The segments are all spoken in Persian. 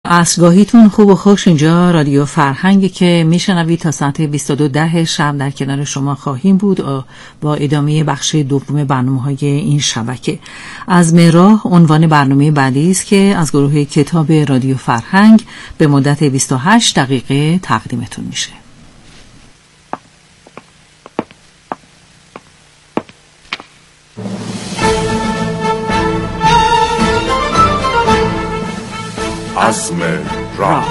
عصرگاهیتون خوب و خوش. اینجا رادیو فرهنگی که میشنوید. تا ساعت 22:10 شب در کنار شما خواهیم بود با ادامه بخش دوم برنامه‌های این شبکه. عزم راه عنوان برنامه بعدی است که از گروه کتاب رادیو فرهنگ به مدت 28 دقیقه تقدیمتون میشه. عزم راه.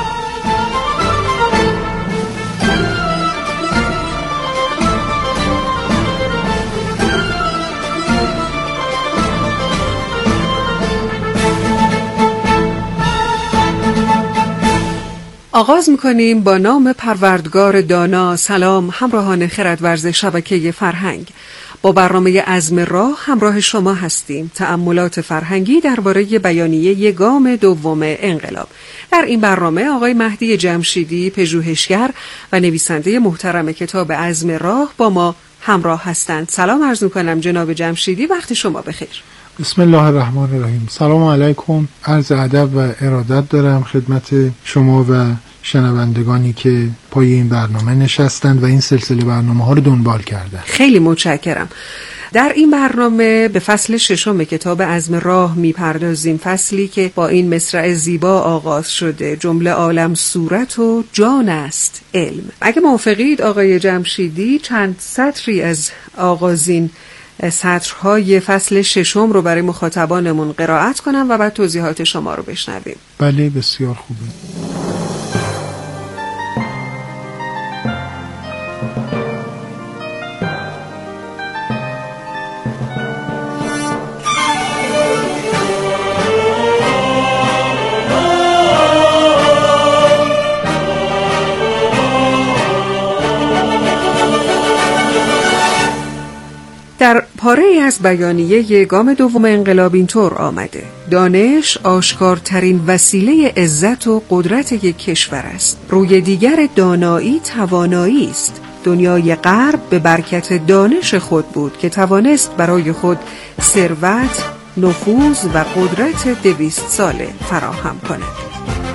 آغاز می‌کنیم با نام پروردگار دانا. سلام همراهان خردورز شبکه فرهنگ. با برنامه عزم راه همراه شما هستیم. تأملات فرهنگی درباره بیانیه گام دوم انقلاب. در این برنامه آقای مهدی جمشیدی، پژوهشگر و نویسنده محترم کتاب عزم راه با ما همراه هستند. سلام عرض می‌کنم جناب جمشیدی، وقت شما بخیر. بسم الله الرحمن الرحیم. سلام علیکم. عرض ادب و ارادت دارم خدمت شما و شنوندگانی که پای این برنامه نشستند و این سلسله برنامه‌ها رو دنبال کردند. خیلی متشکرم. در این برنامه به فصل 6 کتاب عزم راه میپردازیم، فصلی که با این مصرع زیبا آغاز شده: جمله عالم صورت و جان است علم. اگه موافقید آقای جمشیدی چند سطری از آغازین سطرهای فصل 6 رو برای مخاطبانمون قرائت کنم و بعد توضیحات شما رو بشنویم. بله، بسیار خوبه. در پاره‌ای از بیانیه گام دوم انقلاب اینطور آمده: دانش آشکارترین وسیله عزت و قدرت یک کشور است. روی دیگر دانایی توانایی است. دنیای غرب به برکت دانش خود بود که توانست برای خود ثروت، نفوذ و قدرت 200 ساله فراهم کند.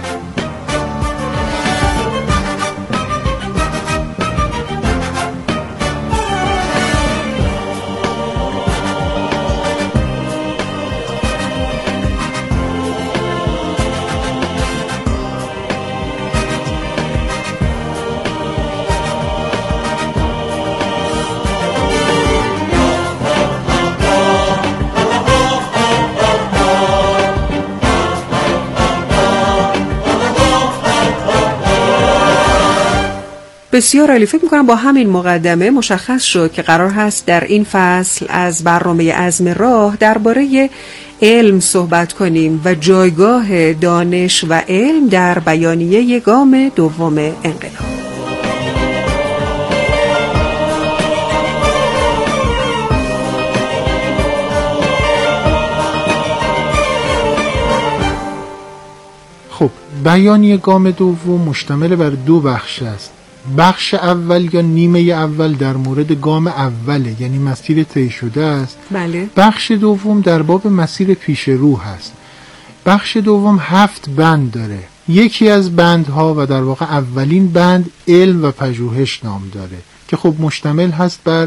بسیار عالی. فکر می‌کنم با همین مقدمه مشخص شد که قرار هست در این فصل از برنامه عزم راه درباره علم صحبت کنیم و جایگاه دانش و علم در بیانیه گام دوم انقلاب. خب، بیانیه گام دوم مشتمل بر 2 بخش است. بخش اول یا نیمه اول در مورد گام اوله، یعنی مسیر طی شده است. بله. بخش دوم در باب مسیر پیش رو است. بخش دوم 7 بند داره. یکی از بندها و در واقع اولین بند علم و پژوهش نام داره که خب مشتمل هست بر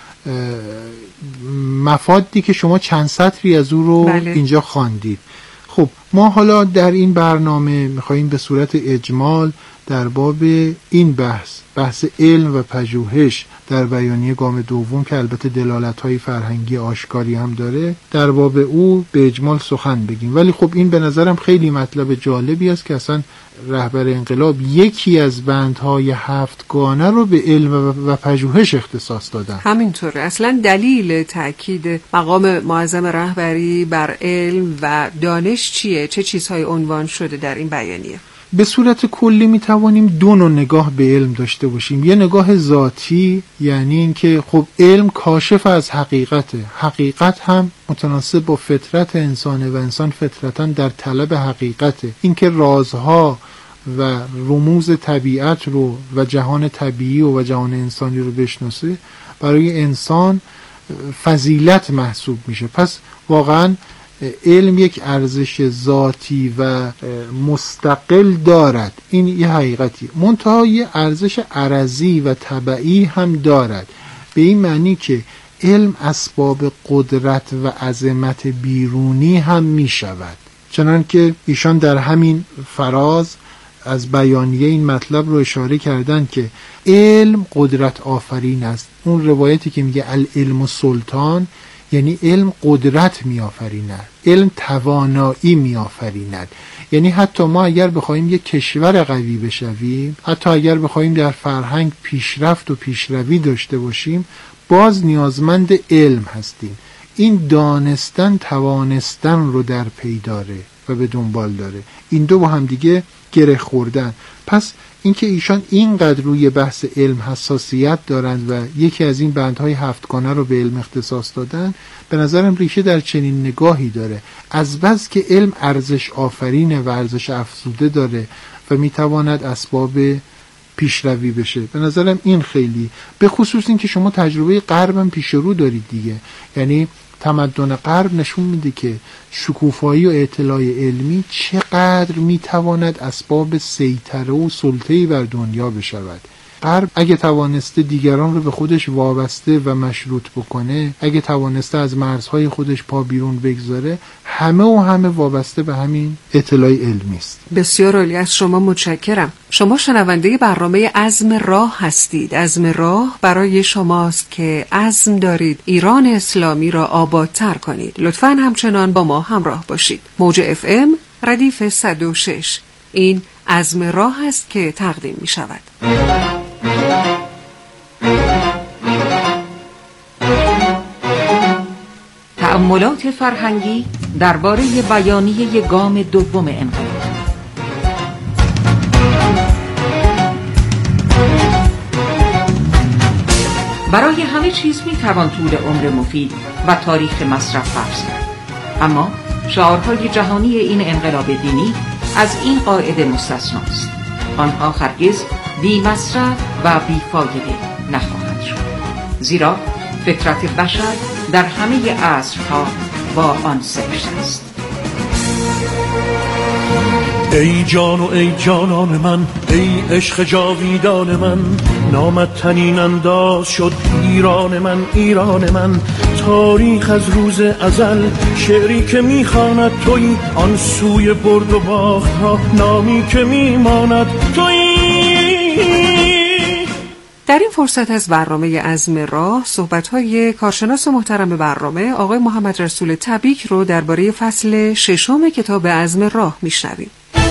مفادی که شما چند سطری از او رو اینجا خواندید. خب ما حالا در این برنامه میخواییم به صورت اجمال در باب این بحث علم و پژوهش در بیانیه گام دوم که البته دلالت‌های فرهنگی آشکاری هم داره، در باب او به اجمال سخن بگیم. ولی خب این به نظرم خیلی مطلب جالبی است که اصلا رهبر انقلاب یکی از بندهای 7 گانه رو به علم و پژوهش اختصاص دادن. همینطوره. اصلا دلیل تأکید مقام معظم رهبری بر علم و دانش چیه؟ چه چیزهای عنوان شده در این بیانیه؟ به صورت کلی می توانیم 2 نوع نگاه به علم داشته باشیم. یه نگاه ذاتی، یعنی اینکه خب علم کاشف از حقیقته، حقیقت هم متناسب با فطرت انسانه و انسان فطرتاً در طلب حقیقته. اینکه رازها و رموز طبیعت رو و جهان طبیعی و جهان انسانی رو بشناسه برای انسان فضیلت محسوب میشه. پس واقعاً علم یک ارزش ذاتی و مستقل دارد، این یه حقیقتی، منتها یه ارزش عرضی و طبعی هم دارد، به این معنی که علم اسباب قدرت و عظمت بیرونی هم می شود. چنانکه ایشان در همین فراز از بیانیه این مطلب رو اشاره کردن که علم قدرت آفرین است. اون روایتی که میگه العلم سلطان، یعنی علم قدرت می آفریند، علم توانایی می آفریند. یعنی حتی ما اگر بخوایم یک کشور قوی بشویم، حتی اگر بخوایم در فرهنگ پیشرفت و پیشروی داشته باشیم، باز نیازمند علم هستیم. این دانستن توانستن رو در پی داره و به دنبال داره، این دو با هم دیگه گره خوردن. پس اینکه ایشان اینقدر روی بحث علم حساسیت دارند و یکی از این بندهای 7گانه رو به علم اختصاص دادن، به نظرم ریشه در چنین نگاهی داره، از بس که علم ارزش آفرینه و ارزش افزوده داره و میتواند اسباب پیشروی بشه. به نظرم این خیلی، به خصوص این که شما تجربه غربم پیش رو دارید دیگه، یعنی تمدن غرب نشون میده که شکوفایی و اطلاع علمی چقدر میتواند اسباب سیطره و سلطه‌ای بر دنیا بشود. غرب اگه توانسته دیگران رو به خودش وابسته و مشروط بکنه، اگه توانسته از مرزهای خودش پا بیرون بگذاره، همه وابسته به همین اطلاع علمی است. بسیار عالی، از شما متشکرم. شما شنونده برنامه عزم راه هستید. عزم راه برای شماست که عزم دارید ایران اسلامی را آبادتر کنید. لطفاً همچنان با ما همراه باشید. موج FM ردیف 106. این عزم راه است که تقدیم می شود. تأملات فرهنگی درباره بیانیه گام دوم انقلاب. برای همه چیز می توان طول عمر مفید و تاریخ مصرف فرض کرد، اما شعارهای جهانی این انقلاب دینی از این قاعده مستثناست. آنها هرگز بی مصرف و بی فایده نخواهند شد، زیرا فطرت بشر در همه عصرها با آن سرشته است. ای جان و ای جانان من، ای عشق جاویدان من، نامت تنین انداز شد ایران من، ایران من. تاریخ از روز ازل شعری که میخواند تویی، آن سوی برد و باخت ها نامی که میماند تویی. در این فرصت از برنامه عزم راه صحبت‌های کارشناس محترم برنامه آقای محمد رسول تبیک رو درباره فصل 6 کتاب عزم راه میشنویم.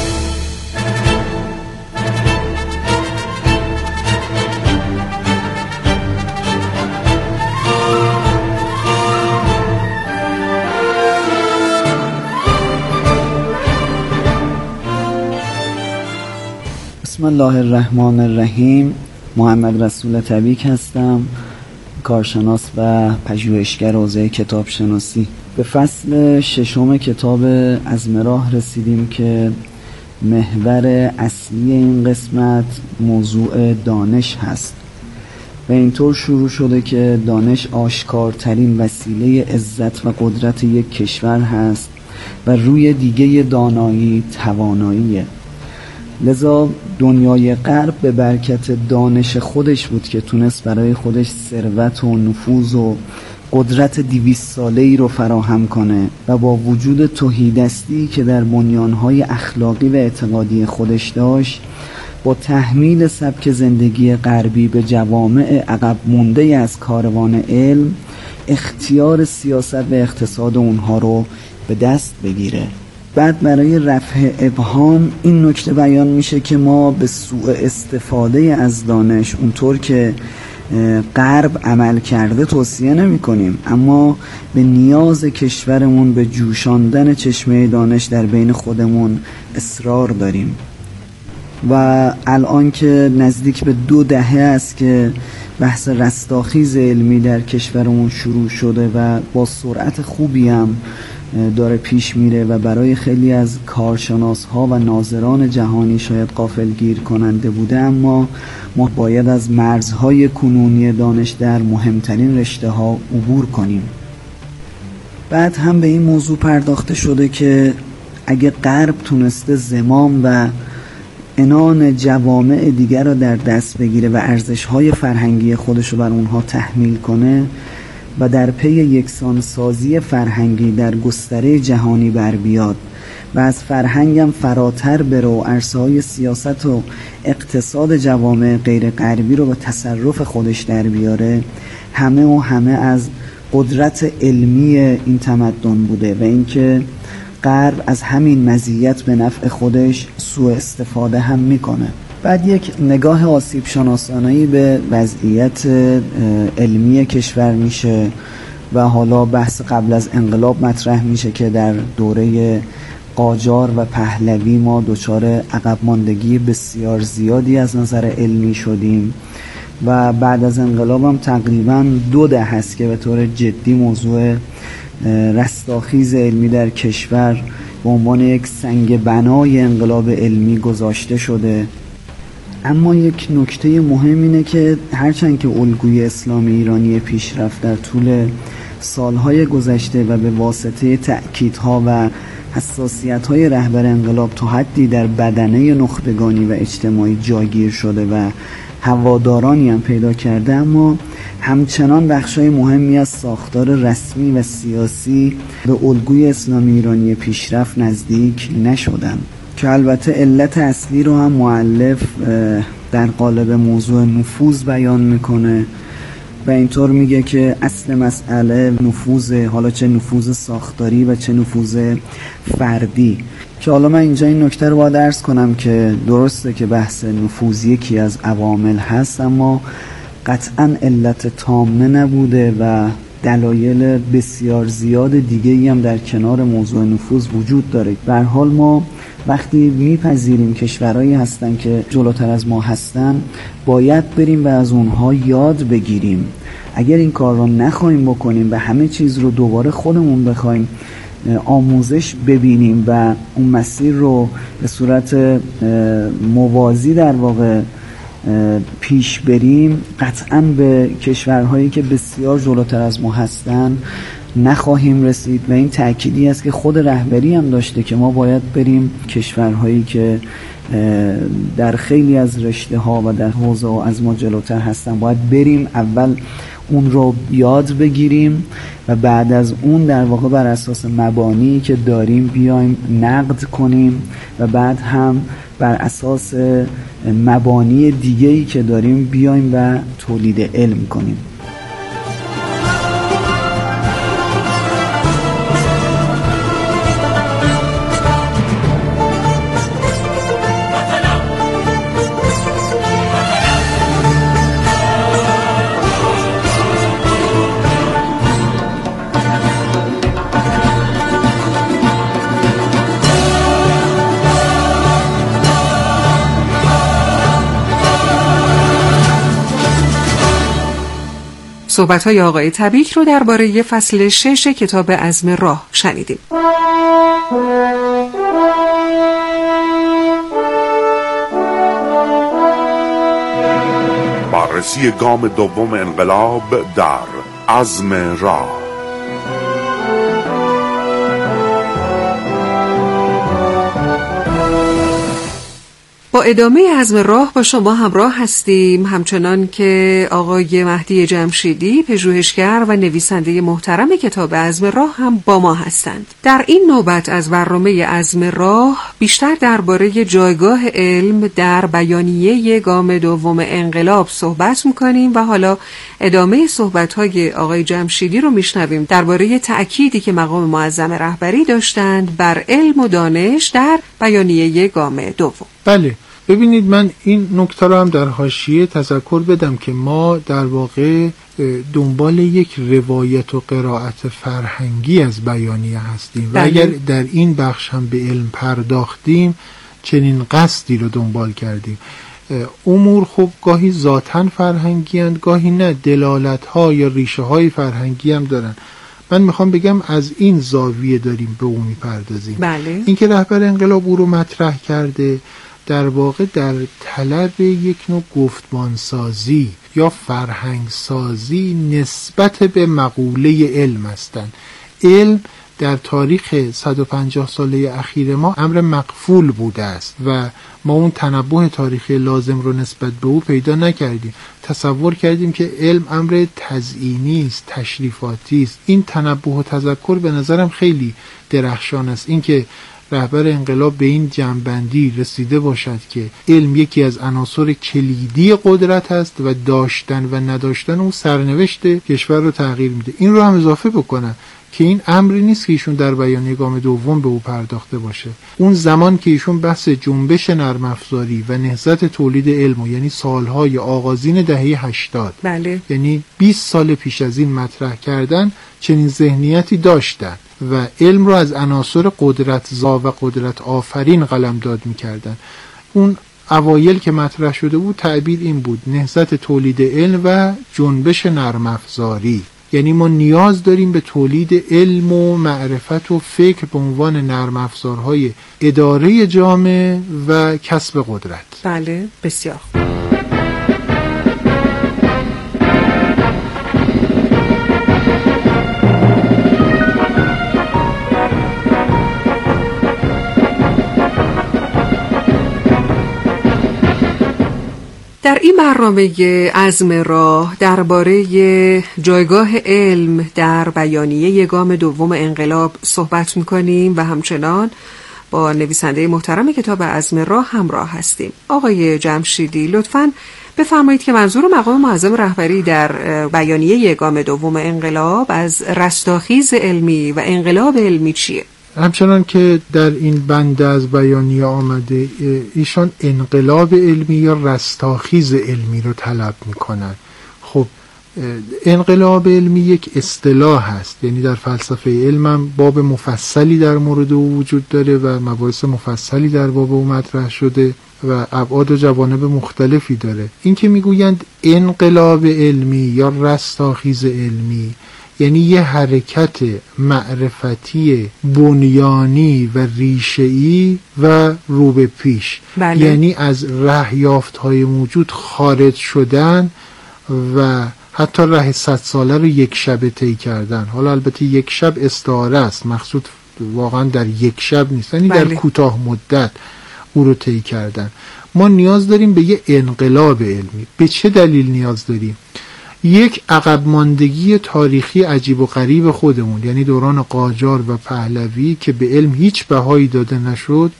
بسم الله الرحمن الرحیم. محمد رسول تبیک هستم، کارشناس و پژوهشگر حوزه کتاب شناسی. به فصل 6 کتاب عزم راه رسیدیم که محور اصلی این قسمت موضوع دانش هست و اینطور شروع شده که دانش آشکارترین وسیله عزت و قدرت یک کشور هست و روی دیگه دانایی تواناییه. لذا دنیای غرب به برکت دانش خودش بود که تونست برای خودش ثروت و نفوذ و قدرت 200 ساله‌ای رو فراهم کنه و با وجود تهیدستی که در بنیانهای اخلاقی و اعتقادی خودش داشت، با تحمیل سبک زندگی غربی به جوامع عقب مونده از کاروان علم، اختیار سیاست و اقتصاد اونها رو به دست بگیره. بعد برای رفع ابهام این نکته بیان میشه که ما به سوء استفاده از دانش اونطور که غرب عمل کرده توصیه نمی کنیم، اما به نیاز کشورمون به جوشاندن چشمه دانش در بین خودمون اصرار داریم. و الان که نزدیک به 2 دهه است که بحث رستاخیز علمی در کشورمون شروع شده و با سرعت خوبی هم داره پیش میره و برای خیلی از کارشناس ها و ناظران جهانی شاید غافلگیر کننده بوده، اما ما باید از مرزهای کنونی دانش در مهمترین رشته ها عبور کنیم. بعد هم به این موضوع پرداخته شده که اگه غرب تونسته زمام و عنان جوامع دیگر را در دست بگیره و ارزش‌های فرهنگی خودش رو بر اونها تحمیل کنه و در پی یکسانسازی فرهنگی در گستره جهانی بر بیاد و از فرهنگم فراتر بره و عرصه‌های سیاست و اقتصاد جوامع غیر غربی رو به تصرف خودش در بیاره، همه از قدرت علمی این تمدن بوده و اینکه غرب از همین مزیت به نفع خودش سوء استفاده هم میکنه. بعد یک نگاه آسیب شناسانه‌ای به وضعیت علمی کشور میشه و حالا بحث قبل از انقلاب مطرح میشه که در دوره قاجار و پهلوی ما دچار عقب ماندگی بسیار زیادی از نظر علمی شدیم و بعد از انقلاب هم تقریباً 2 دهه هست که به طور جدی موضوع رستاخیز علمی در کشور به عنوان یک سنگ بنای انقلاب علمی گذاشته شده. اما یک نکته مهم اینه که هرچند که الگوی اسلامی ایرانی پیشرفت در طول سالهای گذشته و به واسطه تأکیدها و حساسیت‌های رهبر انقلاب تا حدی در بدنه نخبگانی و اجتماعی جاگیر شده و هوادارانی هم پیدا کرده، اما همچنان بخشای مهمی از ساختار رسمی و سیاسی به الگوی اسلامی ایرانی پیشرفت نزدیک نشدن که البته علت اصلی رو هم مؤلف در قالب موضوع نفوذ بیان میکنه و اینطور میگه که اصل مسئله نفوذ، حالا چه نفوذ ساختاری و چه نفوذ فردی. که حالا من اینجا این نکته رو باید عرض کنم که درسته که بحث نفوذ یکی از عوامل هست، اما قطعاً علت تامه نبوده و دلایل بسیار زیاد دیگه‌ای هم در کنار موضوع نفوذ وجود داره. به هر حال ما وقتی میپذیریم کشورهایی هستن که جلوتر از ما هستن، باید بریم و از اونها یاد بگیریم. اگر این کار رو نخواهیم بکنیم و همه چیز رو دوباره خودمون بخوایم آموزش ببینیم و اون مسیر رو به صورت موازی در واقع پیش بریم، قطعاً به کشورهایی که بسیار جلوتر از ما هستن نخواهیم رسید. و این تأکیدی است که خود رهبری هم داشته که ما باید بریم کشورهایی که در خیلی از رشته ها و در حوزه ها از ما جلوتر هستن باید بریم، اول اون رو یاد بگیریم و بعد از اون در واقع بر اساس مبانی که داریم بیایم نقد کنیم و بعد هم بر اساس مبانی دیگه‌ای که داریم بیایم و تولید علم کنیم. صحبت‌های آقای تبیک رو درباره فصل 6 کتاب عزم راه شنیدیم. بررسی گام دوم انقلاب در عزم راه. با ادامه عزم راه با شما همراه هستیم، همچنان که آقای مهدی جمشیدی پژوهشگر و نویسنده محترم کتاب عزم راه هم با ما هستند. در این نوبت از برنامه عزم راه بیشتر درباره جایگاه علم در بیانیه گام دوم انقلاب صحبت می‌کنیم و حالا ادامه صحبت‌های آقای جمشیدی رو میشنویم درباره تأکیدی که مقام معظم رهبری داشتند بر علم و دانش در بیانیه گام دوم. بله، ببینید من این نکته رو هم در حاشیه تذکر بدم که ما در واقع دنبال یک روایت و قرائت فرهنگی از بیانیه هستیم و اگر در این بخش هم به علم پرداختیم چنین قصدی رو دنبال کردیم. امور خب گاهی ذاتاً فرهنگی هستند، گاهی نه، دلالت‌ها یا ریشه‌های فرهنگی هم دارن. من میخوام بگم از این زاویه داریم به اون میپردازیم. بله. این که رهبر انقلاب او رو مطرح کرده در واقع در طلب یک نوع گفتمانسازی یا فرهنگسازی نسبت به مقوله علم هستند. علم در تاریخ 150 ساله اخیر ما امر مقفول بوده است و ما اون تنبه تاریخی لازم رو نسبت به او پیدا نکردیم. تصور کردیم که علم امر تزیینی است، تشریفاتی است. این تنبه و تذکر به نظرم خیلی درخشان است، اینکه رهبر انقلاب به این جمع‌بندی رسیده باشد که علم یکی از عناصر کلیدی قدرت است و داشتن و نداشتن اون سرنوشت کشور رو تغییر میده. این رو هم اضافه بکنم که این امری نیست که ایشون در بیانیه گام دوم به او پرداخته باشه. اون زمان که ایشون بحث جنبش نرم افزاری و نهضت تولید علم، یعنی سالهای آغازین دهه 80، بله، یعنی 20 سال پیش از این مطرح کردن، چنین ذهنیتی داشتن و علم رو از عناصر قدرت‌زا و قدرت آفرین قلمداد می‌کردن. اون اوایل که مطرح شده بود تعبیر این بود: نهضت تولید علم و جنبش نرم افزاری. یعنی ما نیاز داریم به تولید علم و معرفت و فکر به عنوان نرم افزارهای اداره جامعه و کسب قدرت. بله، بسیار خوب. در این برنامه عزم راه درباره جایگاه علم در بیانیه گام دوم انقلاب صحبت می‌کنیم و همچنان با نویسنده محترم کتاب عزم راه همراه هستیم. آقای جمشیدی، لطفاً بفرمایید که منظور مقام معظم رهبری در بیانیه گام دوم انقلاب از رستاخیز علمی و انقلاب علمی چیه؟ همچنان که در این بند از بیانیه آمده، ایشان انقلاب علمی یا رستاخیز علمی رو طلب میکنن. خب انقلاب علمی یک اصطلاح هست، یعنی در فلسفه علم هم باب مفصلی در مورد او وجود داره و مباحث مفصلی در باب او مطرح شده و ابعاد و جوانب مختلفی داره. این که میگویند انقلاب علمی یا رستاخیز علمی، یعنی یه حرکت معرفتی بنیانی و ریشه‌ای و رو به پیش. بله. یعنی از ره یافت‌های موجود خارج شدن و حتی ره 100 ساله رو یک شبه طی کردن. حالا البته یک شب استعاره است، مقصود واقعا در یک شب نیست، یعنی در کوتاه مدت او رو طی کردن. ما نیاز داریم به یه انقلاب علمی. به چه دلیل نیاز داریم؟ یک عقب ماندگی تاریخی عجیب و غریب خودمون، یعنی دوران قاجار و پهلوی که به علم هیچ بهایی داده نشد،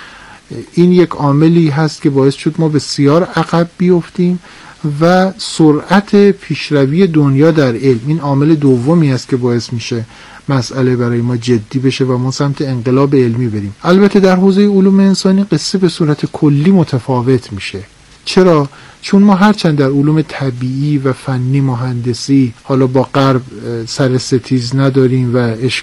این یک عاملی هست که باعث شد ما بسیار عقب بیفتیم و سرعت پیشروی دنیا در علم، این عامل دومی است که باعث میشه مسئله برای ما جدی بشه و ما سمت انقلاب علمی بریم. البته در حوزه علوم انسانی قصه به صورت کلی متفاوت میشه. چرا؟ چون ما هرچند در علوم طبیعی و فنی مهندسی حالا با غرب سر ستیز نداریم و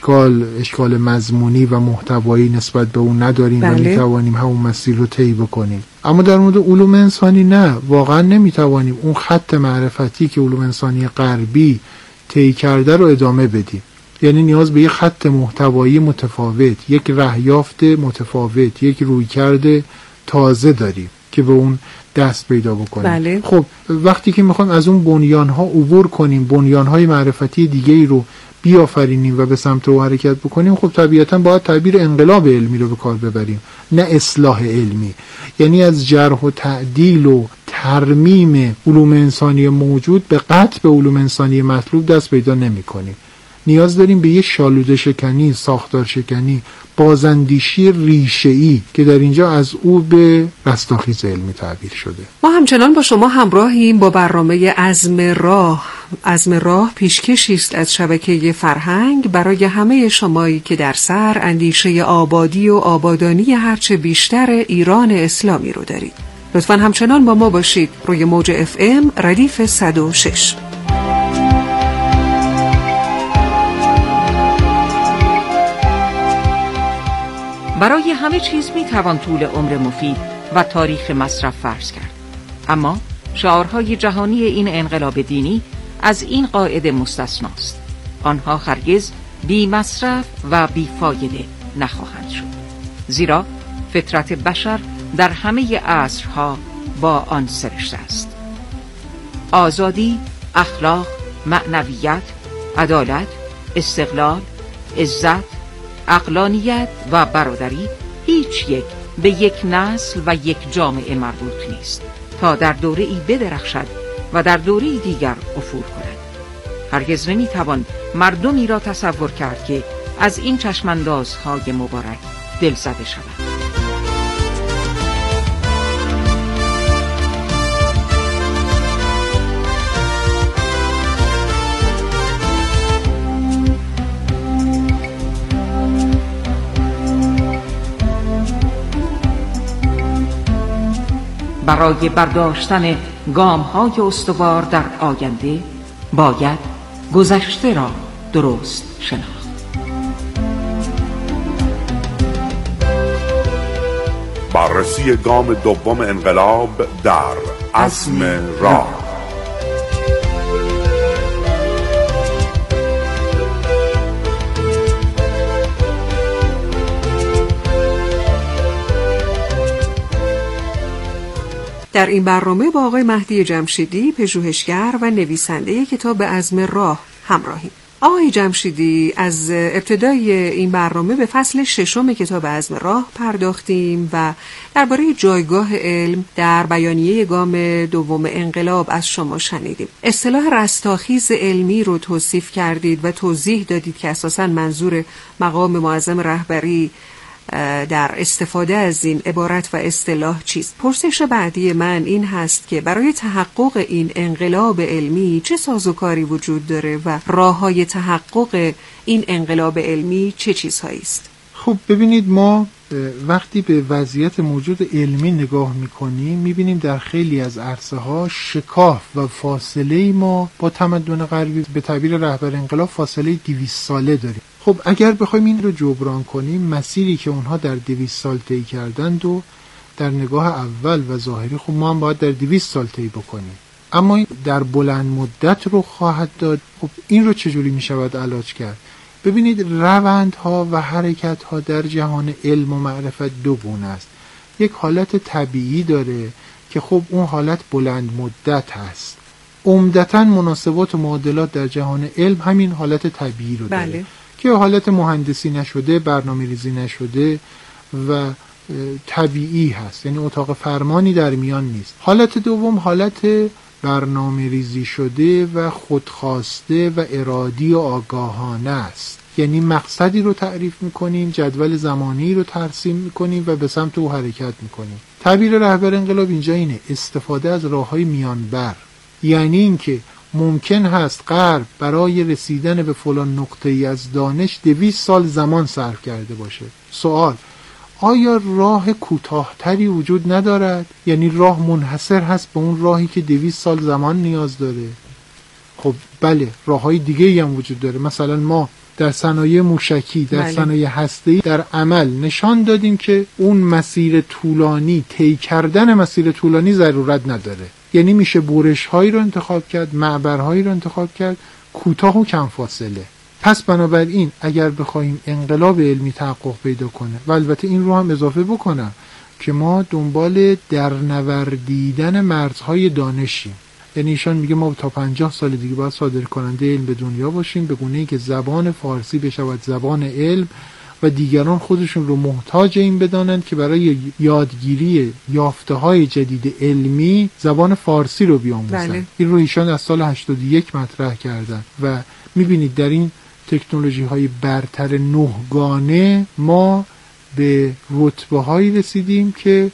اشکال مضمونی و محتوایی نسبت به اون نداریم و میتوانیم همون مسیر رو طی بکنیم، اما در مورد علوم انسانی نه، واقعا نمیتوانیم اون خط معرفتی که علوم انسانی غربی طی کرده رو ادامه بدیم. یعنی نیاز به یک خط محتوایی متفاوت، یک رهیافت متفاوت، یک رویکرد تازه داریم که به اون دست پیدا بکنیم. بله. خب وقتی که میخوایم از اون بنیان‌ها عبور کنیم، بنیان‌های معرفتی دیگه‌ای رو بیافرینیم و به سمت او حرکت بکنیم، خب طبیعتاً باید تعبیر انقلاب علمی رو به کار ببریم، نه اصلاح علمی. یعنی از جرح و تعدیل و ترمیم علوم انسانی موجود به قطع علوم انسانی مطلوب دست پیدا نمی‌کنیم. نیاز داریم به یه شالوده شکنی، ساختار شکنی، بازاندیشی ریشه‌ای که در اینجا از او به رستاخیز علمی تعبیر شده. ما همچنان با شما همراهیم با برنامه عزم راه. عزم راه پیشکشی است از شبکه فرهنگ برای همه شمایی که در سر اندیشه آبادی و آبادانی هرچه بیشتر ایران اسلامی رو دارید. لطفاً همچنان با ما باشید روی موج FM ردیف 106. برای همه چیز می توان طول عمر مفید و تاریخ مصرف فرض کرد، اما شعارهای جهانی این انقلاب دینی از این قاعده مستثناست. آنها هرگز بی مصرف و بی فایده نخواهند شد، زیرا فطرت بشر در همه عصرها با آن سرشته است. آزادی، اخلاق، معنویت، عدالت، استقلال، عزت، عقلانیت و برادری هیچ یک به یک نسل و یک جامعه مربوط نیست تا در دوره ای بدرخشد و در دوره دیگر افول کند. هرگز نمیتوان مردمی را تصور کرد که از این چشماندازهای مبارک دلزده شود. برای برداشتن گام‌های استوار در آینده باید گذشته را درست شناخت. بررسی گام دوم انقلاب در عزم راه. در این برنامه با آقای مهدی جمشیدی، پژوهشگر و نویسنده کتاب عزم راه همراهیم. آقای جمشیدی، از ابتدای این برنامه به فصل 6 کتاب عزم راه پرداختیم و درباره جایگاه علم در بیانیه گام دوم انقلاب از شما شنیدیم. اصطلاح رستاخیز علمی رو توصیف کردید و توضیح دادید که اساساً منظور مقام معظم رهبری در استفاده از این عبارت و اصطلاح چیست؟ پرسش بعدی من این هست که برای تحقق این انقلاب علمی چه سازوکاری وجود داره و راه‌های تحقق این انقلاب علمی چه چیزهایی است؟ خب ببینید، ما وقتی به وضعیت موجود علمی نگاه میکنیم میبینیم در خیلی از عرصه‌ها شکاف و فاصله ما با تمدن غربی، به تعبیر رهبر انقلاب فاصله 200 ساله داریم. خب اگر بخوایم این رو جبران کنیم، مسیری که اونها در 200 سال طی کردند و در نگاه اول و ظاهری خب ما هم باید در 200 سال طی بکنیم، اما در بلند مدت رو خواهد داد. خب این رو چجوری میشود علاج کرد؟ ببینید، روندها و حرکتها در جهان علم و معرفت دو گونه است. یک حالت طبیعی داره که خب اون حالت بلند مدت هست. عمدتاً مناسبات و معادلات در جهان علم همین حالت طبیعی رو داره. بله. که حالت مهندسی نشده، برنامه ریزی نشده و طبیعی هست، یعنی اتاق فرمانی در میان نیست. حالت دوم حالت برنامه ریزی شده و خودخواسته و ارادی و آگاهانه است، یعنی مقصدی رو تعریف میکنیم، جدول زمانی رو ترسیم میکنیم و به سمت او حرکت میکنیم. تعبیر رهبر انقلاب اینجا اینه: استفاده از راههای میانبر، یعنی اینکه ممکن هست غرب برای رسیدن به فلان نقطه‌ای از دانش 200 سال زمان صرف کرده باشه. سوال: آیا راه کوتاه‌تری وجود ندارد؟ یعنی راه منحصر هست به اون راهی که 200 سال زمان نیاز داره؟ خب بله، راه‌های دیگه‌ای هم وجود داره. مثلا ما در صنایع موشکی، در صنایع هسته‌ای در عمل نشان دادیم که اون مسیر طولانی، طی کردن مسیر طولانی ضرورت نداره. یعنی میشه برش‌هایی رو انتخاب کرد، معبرهایی رو انتخاب کرد، کوتاه و کم فاصله. پس بنابراین اگر بخوایم انقلاب علمی تحقق پیدا کنه، و البته این رو هم اضافه بکنم که ما دنبال درنوردیدن مرزهای دانشیم، یعنی ایشان میگه ما تا 50 سال دیگه باید صادر کننده علم به دنیا باشیم، به گونه‌ای که زبان فارسی بشود زبان علم و دیگران خودشون رو محتاج این بدانند که برای یادگیری یافته‌های جدید علمی زبان فارسی رو بیاموزن. بله. این رو ایشان از سال 81 مطرح کردن و میبینید در این تکنولوژی‌های برتر 9 گانه ما به رتبه‌هایی رسیدیم که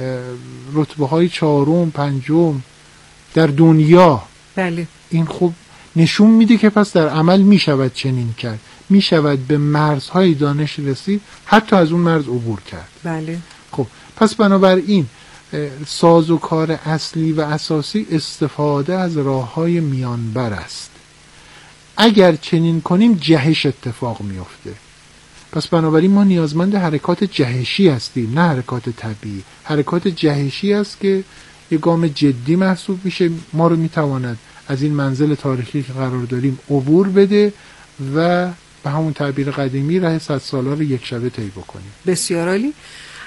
رتبه‌های 4م 5م در دنیا. بله. این خب نشون میده که پس در عمل میشود چنین کرد، میشود به مرزهای دانش رسید، حتی از اون مرز عبور کرد. بله. خب پس بنابراین سازوکار اصلی و اساسی استفاده از راههای میانبر است. اگر چنین کنیم جهش اتفاق میفته. پس بنابراین ما نیازمند حرکات جهشی هستیم، نه حرکات طبیعی. حرکات جهشی است که یک گام جدی محسوب میشه، ما رو میتواند از این منزل تاریخی که قرار داریم عبور بده و به همون تعبیر قدیمی راه 100 ساله رو یک شبه طی بکنیم. بسیار عالی.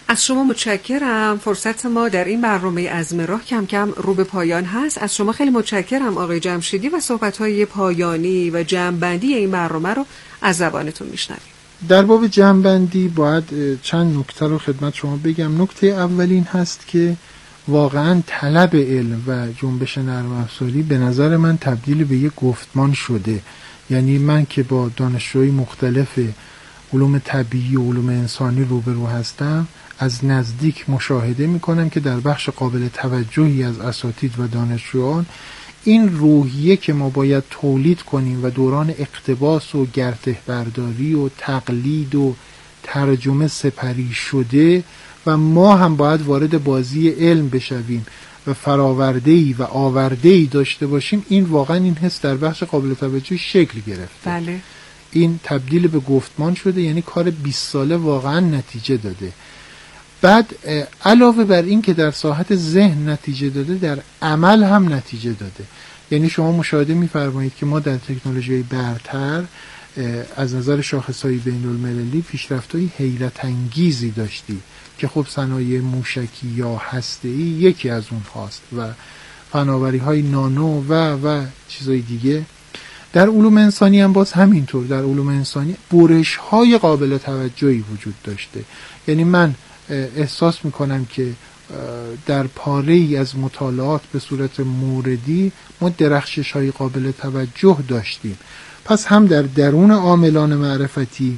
از شما متشکرم. فرصت ما در این برنامه عزم راه کم کم رو به پایان هست. از شما خیلی متشکرم آقای جمشیدی و صحبت‌های پایانی و جمع‌بندی این برنامه رو از زبانتون میشنویم. در باب جمع‌بندی باید چند نکته رو خدمت شما بگم. نکته اولین هست که واقعا طلب علم و جنبش نرم افزاری به نظر من تبدیل به یک گفتمان شده. یعنی من که با دانشجوی مختلف علوم طبیعی و علوم انسانی روبرو هستم، از نزدیک مشاهده میکنم که در بخش قابل توجهی از اساتید و دانشجویان این روحیه که ما باید تولید کنیم و دوران اقتباس و گرته برداری و تقلید و ترجمه سپری شده و ما هم باید وارد بازی علم بشویم و فراورده‌ای و آورده‌ای داشته باشیم، این واقعا این حس در بخش قابل توجه شکل گرفته. بله. این تبدیل به گفتمان شده، یعنی کار 20 ساله واقعا نتیجه داده. بعد علاوه بر این که در ساحت ذهن نتیجه داده، در عمل هم نتیجه داده. یعنی شما مشاهده می‌فرمایید که ما در تکنولوژی برتر از نظر شاخص‌های بین‌المللی پیشرفت‌های حیرت انگیزی داشتیم که خب صنایع موشکی یا هسته‌ای یکی از اونهاست و فناوری‌های نانو و چیزهای دیگه. در علوم انسانی هم باز همینطور. در علوم انسانی برش‌های قابل توجهی وجود داشته. یعنی من احساس میکنم که در پاره‌ای از مطالعات به صورت موردی ما درخشش‌های قابل توجه داشتیم. پس هم در درون عاملان معرفتی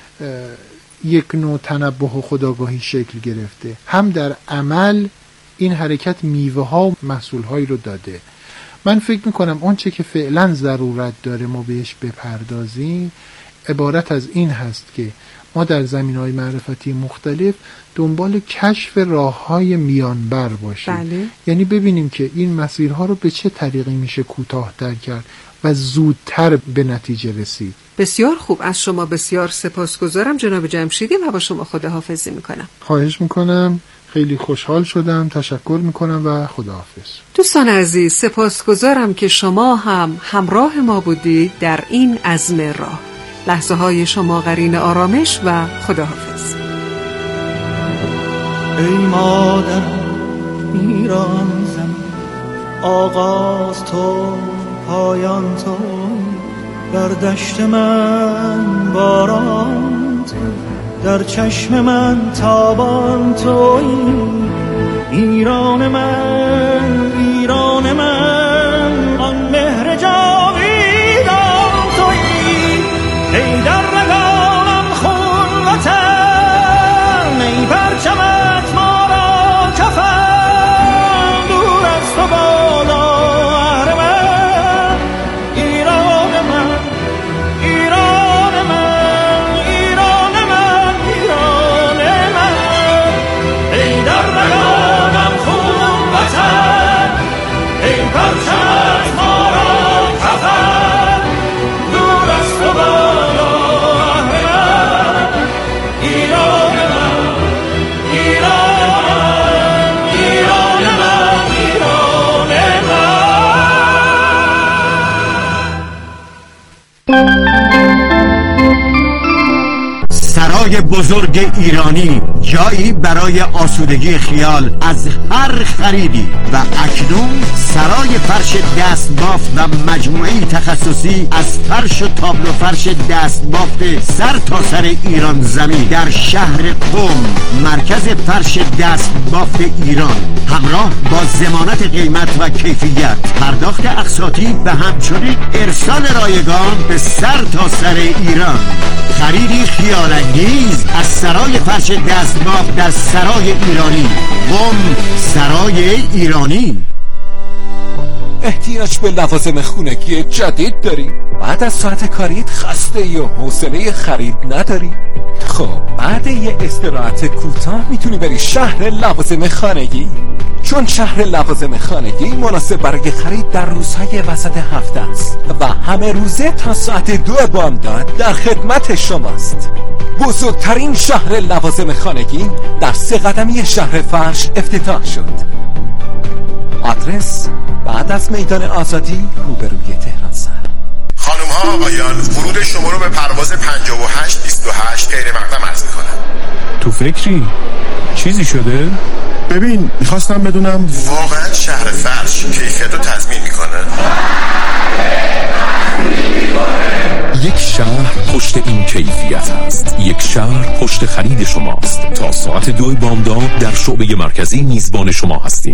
یک نوع تنبه و خودآگاهی شکل گرفته، هم در عمل این حرکت میوه‌ها و محصول‌هایی رو داده. من فکر میکنم آنچه که فعلا ضرورت داره ما بهش بپردازیم عبارت از این هست که ما در زمینه‌های معرفتی مختلف دنبال کشف راه‌های میانبر باشیم. بله. یعنی ببینیم که این مسیرها رو به چه طریقی میشه کوتاه‌تر کرد و زودتر به نتیجه رسید. بسیار خوب. از شما بسیار سپاسگزارم جناب جمشیدی و با شما خداحافظی میکنم. خواهش میکنم. خیلی خوشحال شدم. تشکر میکنم و خداحافظ. دوستان عزیز، سپاسگزارم که شما هم همراه ما بودید در این عزم راه. لحظه های شما قرین آرامش و خداحافظ. ای مادر ایران زمین، آغاز تو پایان تو، در دشت من باران تو، در چشم من تابان تویی. ایران من، ایران من، آن مهر جاویدان تویی. ای در رگانم خون وطن، ای پرچمت ما را کفن، دور از تو بالا اهرمن. ایران من، ایران من، ایران من، ایران من. ای در رگانم خون وطن، ای پرچمت ما را کفن، دور از تو بالا اهرمن. ایران من، ایران من، ایران من، ایران من. سرای بزرگ ایرانی، جایی برای آسودگی خیال از هر خریدی. و اکنون سرای فرش دستبافت و مجموعه تخصصی از فرش و تابلو فرش دستبافت سر تا سر ایران زمین در شهر قم، مرکز فرش دستبافت ایران، همراه با ضمانت قیمت و کیفیت، پرداخت اقساطی و همچنین ارسال رایگان به سر تا سر ایران. خریدی خیال‌انگیز از سرای فرش دستبافت در سرای ایرانی. قم، سرای ایرانی. احتیاج به لوازم خونگی جدید داری؟ بعد از ساعت کاریت خسته ای و حوصله خرید نداری؟ خب بعد یه استراحت کوتاه میتونی بری شهر لوازم خانگی، چون شهر لوازم خانگی مناسب برای خرید در روزهای وسط هفته است و همه روزه تا ساعت 2 بامداد در خدمت شماست. بزرگترین شهر لوازم خانگی در 3 قدمی شهر فرش افتتاح شد. آدرس بعد از میدان آزادی روبروی تهران سر. خانم ها آقایان، ورود شما رو به پرواز 5828 غیر مقدم عرض می‌کنم. تو فکری؟ چیزی شده؟ ببین میخواستم بدونم واقعا شهر فرش کیفیت رو تضمین میکنه؟ یک شهر پشت این کیفیت هست. یک شهر پشت خرید شماست. تا ساعت 2 بامداد در شعبه مرکزی میزبان شما هستیم.